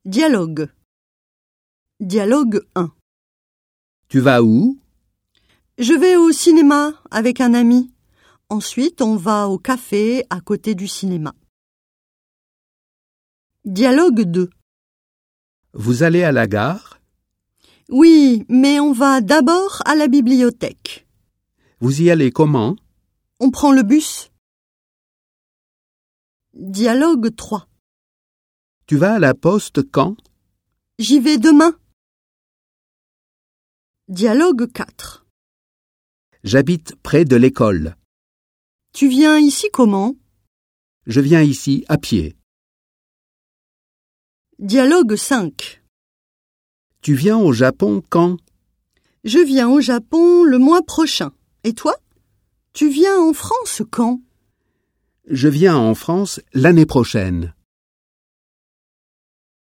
Dialogue. Dialogue 1. Tu vas où? Je vais au cinéma avec un ami. Ensuite, on va au café à côté du cinéma. Dialogue 2. Vous allez à la gare? Oui, mais on va d'abord à la bibliothèque. Vous y allez comment? On prend le bus. Dialogue 3. Tu vas à la poste quand? J'y vais demain. Dialogue 4. J'habite près de l'école. Tu viens ici comment? Je viens ici à pied. Dialogue 5. Tu viens au Japon quand? Je viens au Japon le mois prochain. Et toi? Tu viens en France quand? Je viens en France l'année prochaine.